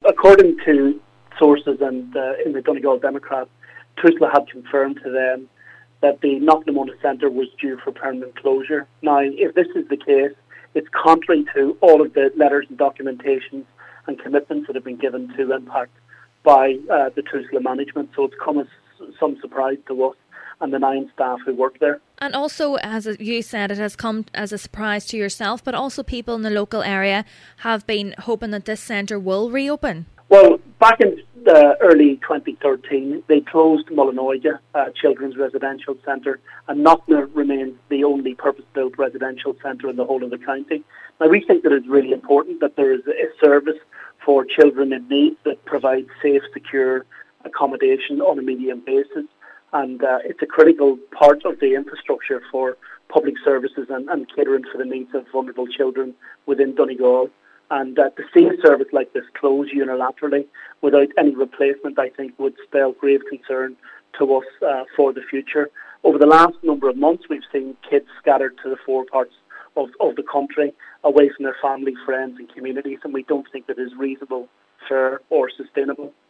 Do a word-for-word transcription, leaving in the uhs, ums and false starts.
according to sources and uh, in the Donegal Democrat, TUSLA had confirmed to them that the Knocknamona Centre was due for permanent closure. Now, if this is the case, it's contrary to all of the letters and documentations and commitments that have been given to Impact by uh, the TUSLA management. So it's come as some surprise to us and the nine staff who work there. And also, as you said, it has come as a surprise to yourself, but also people in the local area have been hoping that this centre will reopen. Well, back in uh, early twenty thirteen, they closed Mullinoiga uh, Children's Residential Centre, and Knockna remains the only purpose-built residential centre in the whole of the county. Now, we think that it's really important that there is a service for children in need that provides safe, secure accommodation on a medium basis. And uh, it's a critical part of the infrastructure for public services and, and catering for the needs of vulnerable children within Donegal. And uh, to see a service like this close unilaterally without any replacement, I think, would spell grave concern to us uh, for the future. Over the last number of months, we've seen kids scattered to the four parts of, of the country, away from their family, friends and communities, and we don't think that is reasonable, fair or sustainable.